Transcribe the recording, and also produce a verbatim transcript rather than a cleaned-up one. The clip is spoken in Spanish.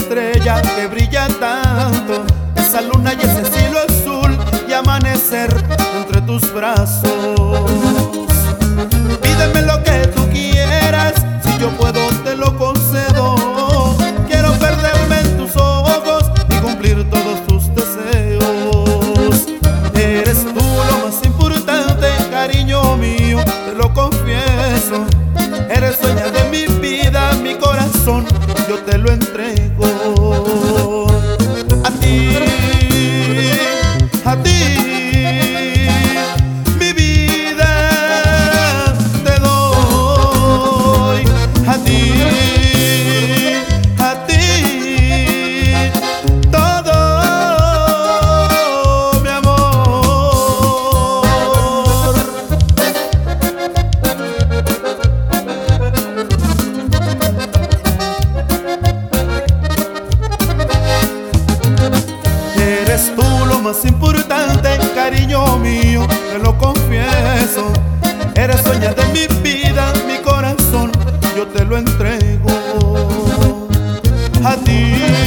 estrella que brilla tanto, esa luna y ese cielo azul y amanecer entre tus brazos. Pídeme lo que tú quieras, si yo puedo te lo concedo. Quiero perderme en tus ojos y cumplir todos tus deseos. Eres tú lo más importante, cariño mío, te lo confieso. Eres dueña de mi vida, mi corazón, yo te lo entrego. A ti, a ti, mi vida te doy. A ti, a ti, todo mi amor. Eres tú lo más importante, cariño mío, te lo confieso. Eres dueña de mi vida, mi corazón, yo te lo entrego. A ti.